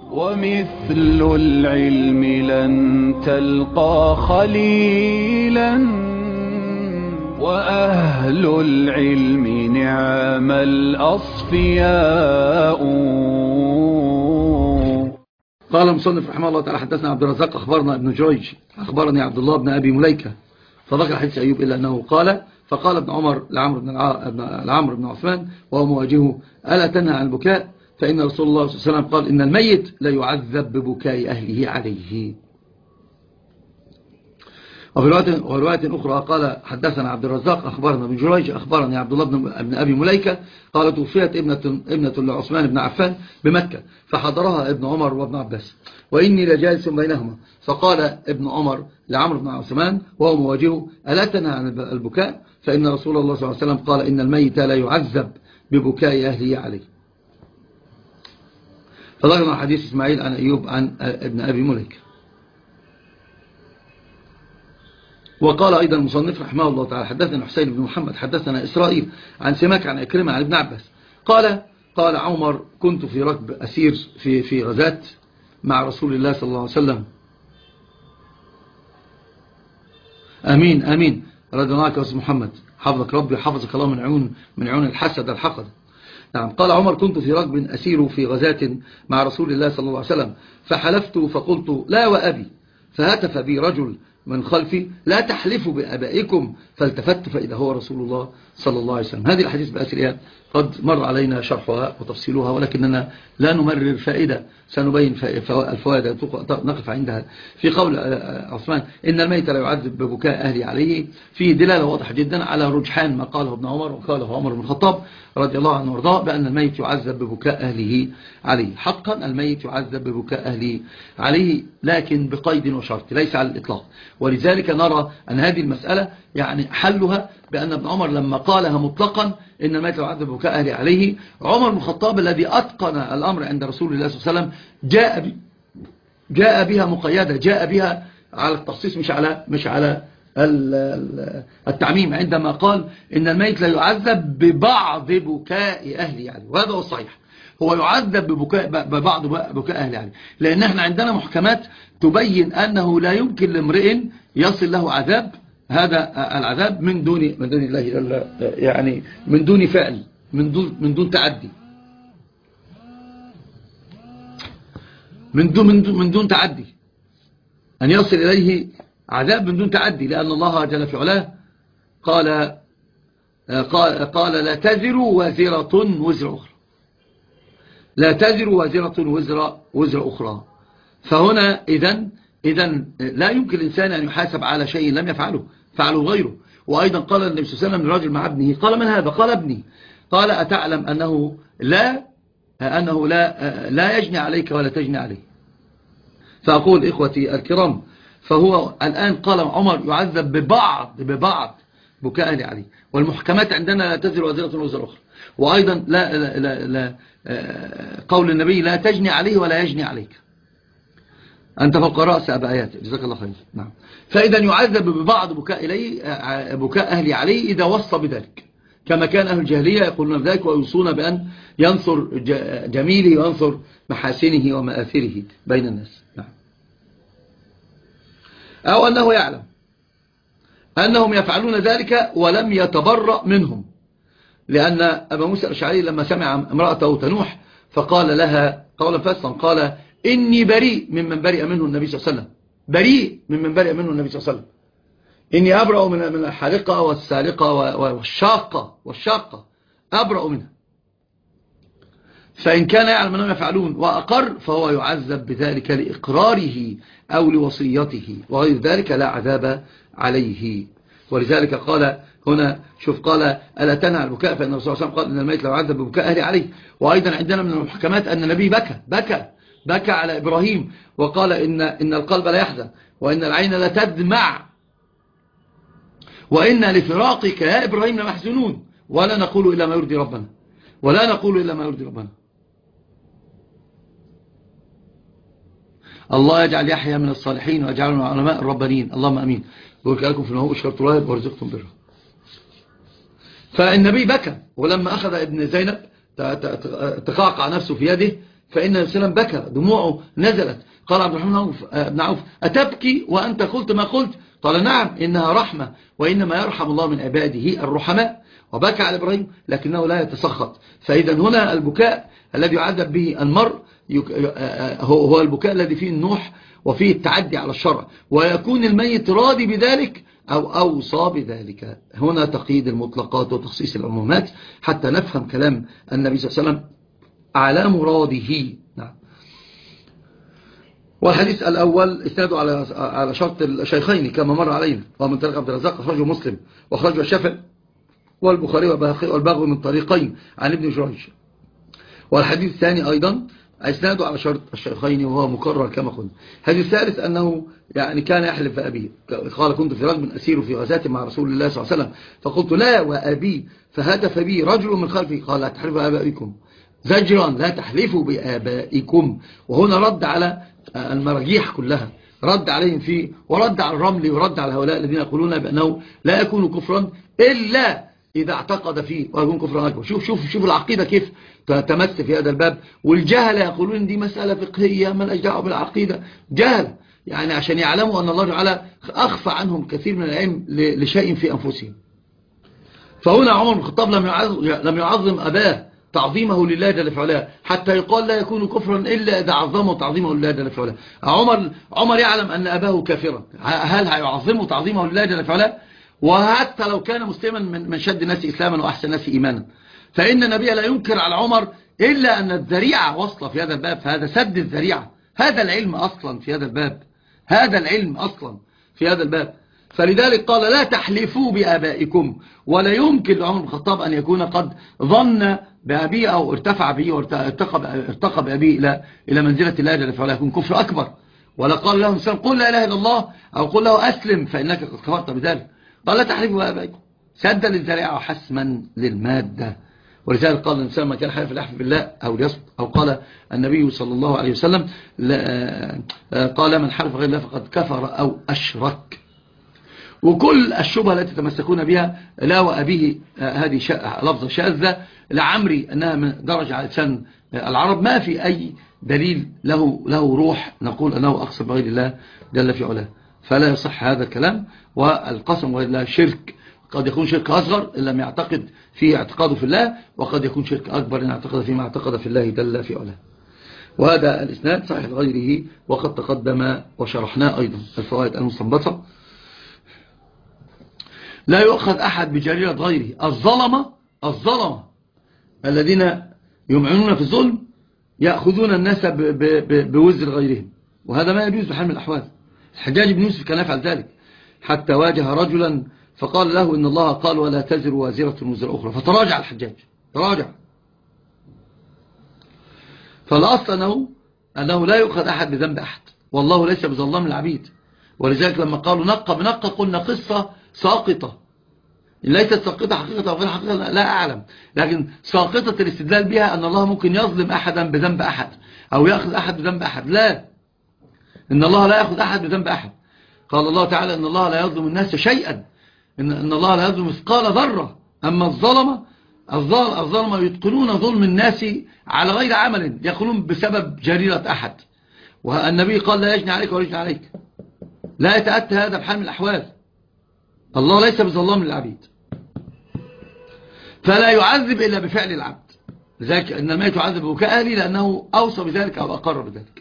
ومثل العلم لن تلقى خليلا وأهل العلم نعم الأصفياء. قال المصنف رحمه الله تعالى: حدثنا عبد الرزاق أخبرنا ابن جريج أخبرني عبد الله بن أبي مليكة، فذكر حديث أيوب إلا أنه قال: فقال ابن عمر لعمرو بن عثمان وهو مواجهه: ألا تنهى عن البكاء؟ فإن رسول الله صلى الله عليه وسلم قال: إن الميت لا يعذب ببكاء أهله عليه. وفي رواية أخرى قال: حدثنا عبد الرزاق أخبرنا ابن جريج أخبرني عبد الله بن أبي مليكة قال: توفيت ابنة لعثمان بن عفان بمكة فحضرها ابن عمر وابن عباس وإني لجالس بينهما، فقال ابن عمر لعمرو بن عثمان وهو مواجهه: ألا تنهى عن البكاء؟ فإن رسول الله صلى الله عليه وسلم قال: إن الميت لا يعذب ببكاء أهله عليه. فذكرنا حديث إسماعيل عن أيوب عن ابن أبي مليكة. وقال أيضا المصنف رحمه الله تعالى: حدثنا حسين بن محمد حدثنا إسرائيل عن سماك عن إكرمة عن ابن عباس قال عمر: كنت في ركب أسير في غزاة مع رسول الله صلى الله عليه وسلم. آمين آمين. رضي الله عنك يا أستاذ محمد، حفظك ربي حفظك الله من عون الحسد الحقد. نعم. قال عمر: كنت في ركب أسير في غزاة مع رسول الله صلى الله عليه وسلم فحلفت فقلت: لا وأبي. فهتف بي رجل من خلفي: لا تحلفوا بآبائكم. فالتفت فإذا هو رسول الله صلى الله عليه وسلم. هذه الحديث بأسرها قد مر علينا شرحها وتفصيلها، ولكننا لا نمرر فائدة، سنبين الفوائد نقف عندها. في قول عثمان: إن الميت لا يعذب ببكاء أهله عليه، فيه دلالة واضحة جدا على رجحان ما قاله ابن عمر وقاله عمر بن الخطاب رضي الله عنه وارضاه بأن الميت يعذب ببكاء أهله عليه. حقا الميت يعذب ببكاء أهله عليه، لكن بقيد وشرط ليس على الإطلاق. ولذلك نرى أن هذه المسألة يعني حلها بأن ابن عمر لما قالها مطلقا إن الميت لا يعذب ببكاء أهله عليه، عمر بن الخطاب الذي أتقن الأمر عند رسول الله صلى الله عليه وسلم جاء بها مقيدة، جاء بها على التخصيص مش على التعميم، عندما قال إن الميت لا يعذب ببعض بكاء أهله عليه. وهذا هو الصحيح، هو يعذب ببعض بكاء أهله عليه، لأن احنا عندنا محكمات تبين أنه لا يمكن لامرئ يصل له عذاب، هذا العذاب من دون الله، يعني من دون فعل، من دون تعدي، من دون تعدي، أن يصل إليه عذاب من دون تعدي، لأن الله جل في علاه قال لا تزر وازرة وزر أخرى، لا تزر وازرة وزر أخرى. فهنا إذن لا يمكن الإنسان أن يحاسب على شيء لم فعله غيره. وأيضا قال النبي صلى الله عليه وسلم للرجل مع ابنه: قال: من هذا؟ قال: ابني. قال: أتعلم أنه لا يجني عليك ولا تجني عليه؟ فأقول إخوتي الكرام، فهو الآن قال عمر يعذب ببعض بكاء أهله عليه، والمحكمات عندنا لا تزر وازرة وزر أخرى. وأيضا لا قول النبي: لا تجني عليه ولا يجني عليك، أنت فوق رأس أبا آيات، جزاك الله خير. نعم. فإذا يعذب ببعض بكاء أهله عليه إذا وصى بذلك، كما كان أهل الجاهلية يقولون بذلك ويوصون بأن ينصر جميله وينصر محاسنه ومآثره بين الناس. نعم. أو أنه يعلم أنهم يفعلون ذلك ولم يتبرأ منهم، لأن أبا موسى الأشعري لما سمع امرأته تنوح فقال لها قولا فاسدا، قال: إني بريء ممن برئ منه النبي صلى الله عليه وسلم، بريء ممن برئ منه النبي صلى الله عليه وسلم، إني أبرأ من الحالقة والسارقة والشاقة أبرأ منها. فإن كان يعلم أنهم يفعلون وأقر فهو يعذب بذلك لإقراره أو لوصيته، وغير ذلك لا عذاب عليه. ولذلك قال هنا، شوف، قال: ألا تنهى عن البكاء؟ فإن الرسول صلى الله عليه وسلم قال: إن الميت لا يعذب ببكاء أهله عليه. وأيضا عندنا من المحكمات أن النبي بكى على إبراهيم وقال: إن القلب لا يحزن وإن العين لا تدمع وإن لفراقك يا إبراهيم لمحزنون ولا نقول إلا ما يرضي ربنا. الله يجعل يحيى من الصالحين ويجعله من علماء الربانيين، اللهم أمين. بارك لكم في النهو اشكرت الله وارزقكم بره. فالنبي بكى، ولما أخذ ابن زينب تقعقع نفسه في يده فإن النبي صلى الله عليه وسلم بكى، دموعه نزلت. قال عبد الرحمن بن عوف: أتبكي وأنت قلت ما قلت؟ قال: نعم، إنها رحمة، وإنما يرحم الله من عباده الرحماء. وبكى على إبراهيم لكنه لا يتسخط. فإذا هنا البكاء الذي يعذب به المرء هو البكاء الذي فيه النوح وفيه التعدي على الشرع، ويكون الميت راضي بذلك أو أوصى بذلك. هنا تقييد المطلقات وتخصيص العمومات حتى نفهم كلام النبي صلى الله عليه وسلم على مراده. نعم. والحديث الأول اسناده على شرط الشيخين كما مر علينا، ومن طريق عبد الرزاق أخرجه مسلم وأخرجه الشافعي والبخاري والبغوي من طريقين عن ابن جريج. والحديث الثاني أيضا اسناده على شرط الشيخين وهو مكرر كما قلنا. الحديث الثالث أنه يعني كان يحلف بأبيه، قال: كنت في رجل أسير في غزاة مع رسول الله صلى الله عليه وسلم، فقلت: لا وأبي، فهدف بي رجل من خلفي قال: لا تحلفوا بآبائكم، زجرا لا تحلفوا بآبائكم. وهنا رد على المراجيح كلها، رد عليهم فيه، ورد على الرمل، ورد على هؤلاء الذين يقولون بأنه لا يكون كفرا إلا إذا اعتقد فيه ويكون كفرا أكبر. شوف العقيدة كيف تمس في هذا الباب. والجهل يقولون دي مسألة فقهية من أجدعوا بالعقيدة، جهل يعني عشان يعلموا أن الله تعالى أخفى عنهم كثير من العلم لشيء في أنفسهم. فهنا عمر بن الخطاب لم يعظم أباه تعظيمه لله جل في علاه، حتى يقال لا يكون كفرا إلا إذا عظمه تعظيمه لله جل في علاه. عمر يعلم أن أباه كافرا، هل هيعظمه تعظيمه لله جل في علاه؟ وحتى لو كان مسلما من شد الناس إسلاما وأحسن الناس إيمانا، فإن النبي لا ينكر على عمر إلا أن الذريعة وصل في هذا الباب، فهذا سد الذريعة. هذا العلم أصلا في هذا الباب، هذا العلم أصلا في هذا الباب. فلذلك قال: لا تحلفوا بآبائكم. ولا يمكن لعمر بن الخطاب أن يكون قد ظن بأبيه أو ارتفع به وارتقى بأبيه إلى منزلة الله جل وعلا يكون كفر أكبر. ولا قال له الإنسان: قل لا إله إلا الله، أو قل له أسلم فإنك قد كفرت بذلك. قال: لا تحلفوا بآبائكم، سدا للذريعة وحسما للمادة. ولذلك قال الإنسان: ما كان حلف الأحلف بالله أو ليصمت. أو قال النبي صلى الله عليه وسلم: قال: من حلف غير الله فقد كفر أو أشرك. وكل الشبهة التي تمسكون بها لا وأبيه، هذه لفظة شاذة لعمري أنها من درجة على لسان العرب، ما في أي دليل له روح نقول أنه أقسم بغير الله جل في علاه. فلا يصح هذا الكلام. والقسم بغير الله شرك، قد يكون شرك أصغر إن لم يعتقد فيه اعتقاده في الله، وقد يكون شرك أكبر إن اعتقد فيه ما اعتقد في الله جل في علاه. وهذا الإسناد صحيح لغيره، وقد تقدم وشرحناه أيضا الفوائد المستنبطة. لا يؤخذ أحد بجريرة غيره. الظلمة الذين يمعنون في الظلم يأخذون الناس بوزر غيرهم، وهذا ما يجوز بحال من الأحوال. الحجاج بن يوسف كان يفعل ذلك، حتى واجه رجلا فقال له: إن الله قال ولا تزر وازرة وزر أخرى، فتراجع الحجاج، تراجع. فالأصل أنه لا يؤخذ أحد بذنب أحد، والله ليس بظلام للعبيد. ولذلك لما قالوا نقة بنقة قلنا قصة ساقطة، ليست ساقطة حقيقة أو غير حقيقة لا أعلم، لكن ساقطة الاستدلال بها أن الله ممكن يظلم أحدا بذنب أحد أو يأخذ أحد بذنب أحد. لا، إن الله لا يأخذ أحد بذنب أحد. قال الله تعالى: إن الله لا يظلم الناس شيئا، إن الله لا يظلم مثقال ذرة. أما الظلمة يتقنون ظلم الناس على غير عمل، يقولون بسبب جريرة أحد. والنبي قال: لا يجني عليك ولا يجني عليك، لا يتأتى هذا بحال من الأحوال. الله ليس بظلام للعبيد، فلا يعذب إلا بفعل العبد. لذلك إن الميت يعذب ببكاء أهله لأنه أوصى بذلك أو أقر بذلك.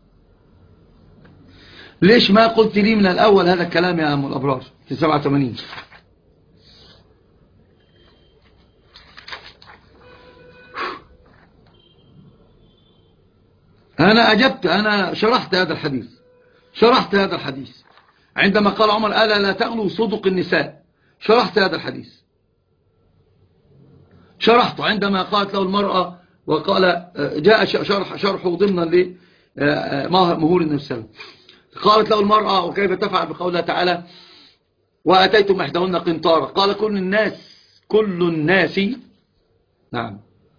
ليش ما قلت لي من الأول هذا الكلام يا أم الأبرار في 87؟ أنا أجبت، أنا شرحت هذا الحديث عندما قال عمر: ألا لا تغلوا صدق النساء. شرحت هذا الحديث، شرحته عندما قالت له المرأة، وقال جاء شرحه ضمنا لمهور النبي صلى الله عليه وسلم. قالت له المرأة: وكيف تفعل بقولها تعالى: وأتيتم إحداهن قنطارا. قال: كل الناس نعم،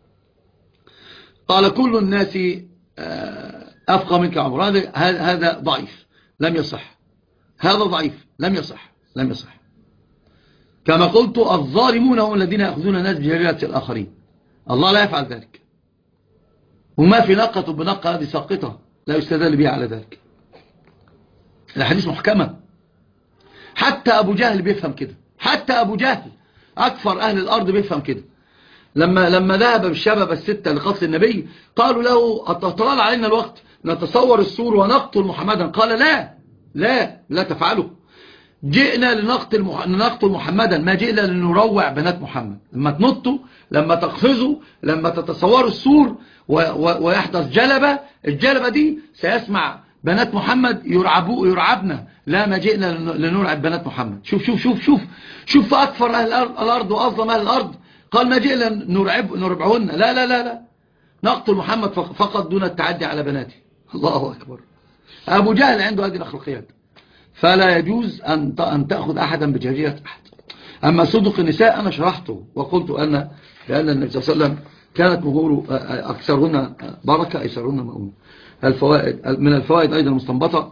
قال: كل الناس أفقى منك عمر. هذا ضعيف لم يصح، هذا ضعيف لم يصح. كما قلت: الظالمون هم الذين يأخذون الناس بجريرة الآخرين، الله لا يفعل ذلك. وما في نقة بنقة هذه ساقطة لا يستدل بها على ذلك. الحديث محكمة. حتى أبو جهل بيفهم كده، حتى أبو جهل أكثر أهل الأرض بيفهم كده. لما ذهب بالشباب الستة لقتل النبي قالوا له أطلال علينا الوقت نتصور السور ونقتل محمدا، قال لا تفعلوا. جئنا لنقتل محمدا، ما جئنا لنروع بنات محمد. لما تنطوا، لما تقفزوا، لما تتصوروا السور ويحدث جلبة، الجلبة دي سيسمع بنات محمد يرعبنا، لا ما جئنا لنرعب بنات محمد. شوف أكثر أهل الأرض وأظلم أهل الأرض قال ما جئنا نرعبهن، لا نقتل محمد فقط دون التعدي على بناته. الله أكبر. أبو جهل عنده هذه الأخلاقيات، فلا يجوز أن تأخذ أحدا بجاهلية أحد. أما صدق النساء أنا شرحته وقلت لأن النبي صلى الله عليه وسلم كانت مهور أكثرهن بركة أيسرهن مؤونة. من الفوائد أيضا المستنبطة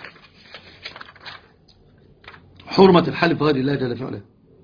حرمة الحلف بغير الله جل وعلا.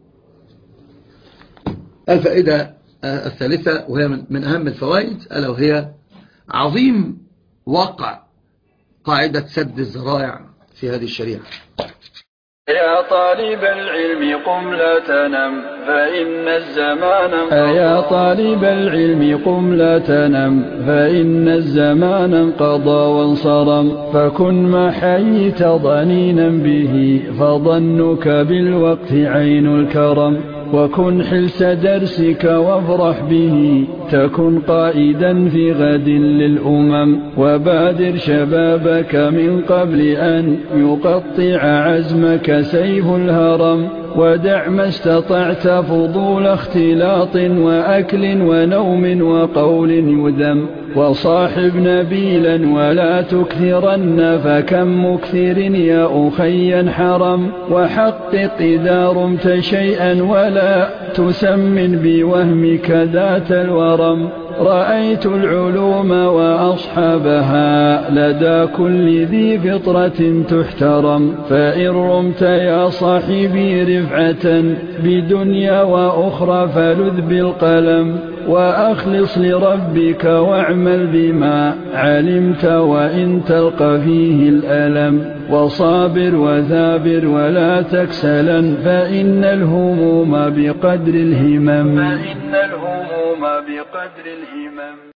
الفائدة الثالثة وهي من أهم الفوائد ألا وهي عظيم وقع قاعدة سد الذرائع في هذه الشريعة. يا طالب العلم قم لا تنم فإن الزمان انقضى. يا طالب العلم قم لا تنم فإن الزمان انقضى وانصرم. فكن ما حييت ضنينا به فظنك بالوقت عين الكرم. وكن حلس درسك وافرح به تكن قائدا في غد للأمم. وبادر شبابك من قبل أن يقطع عزمك سيف الهرم. ودع ما استطعت فضول اختلاط وأكل ونوم وقول يذم. وصاحب نبيلا ولا تكثرن فكم مكثر يا أخي حرم. وحقق إذا رمت شيئا ولا تسمن بوهمك ذات الورم. رأيت العلوم وأصحابها لدى كل ذي فطرة تحترم. فإن رمت يا صاحبي رفعة بدنيا وأخرى فلذ بالقلم. وأخلص لربك واعمل بما علمت وإن تلقى فيه الألم. وصابر وثابر ولا تكسلا فإن الهموم بقدر الهمم.